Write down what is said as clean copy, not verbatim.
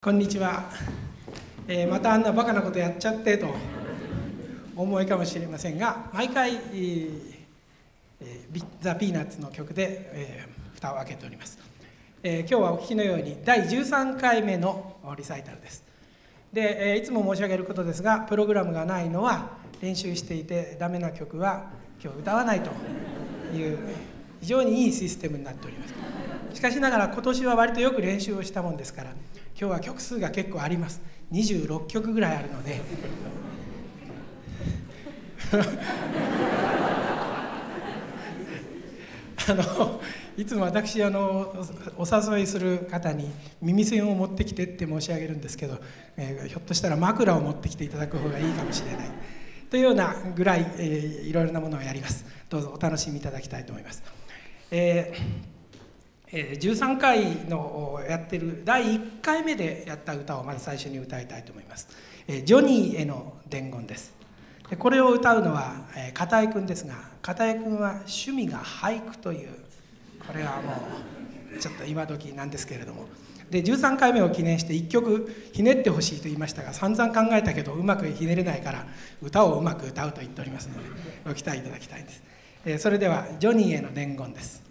こんにちは。またあんなバカなことやっちゃってとお思いかもしれませんが、毎回、ザ・ピーナッツの曲で、蓋を開けております。今日はお聞きのように第13回目のリサイタルです。で、いつも申し上げることですが、プログラムがないのは練習していてダメな曲は今日歌わないという非常にいいシステムになっております。しかしながら今年は割とよく練習をしたもんですから、今日は曲数が結構あります。26曲ぐらいあるのでいつも私お誘いする方に耳栓を持ってきてって申し上げるんですけど、ひょっとしたら枕を持ってきていただく方がいいかもしれないというようなぐらい、いろいろなものをやります。どうぞお楽しみいただきたいと思います。13回のやってる第1回目でやった歌をまず最初に歌いたいと思います。ジョニーへの伝言です。これを歌うのは片井くんですが、片井くんは趣味が俳句という、これはもうちょっと今時なんですけれども、で13回目を記念して1曲ひねってほしいと言いましたが、散々考えたけどうまくひねれないから歌をうまく歌うと言っておりますのでご期待いただきたいんです。それではジョニーへの伝言です。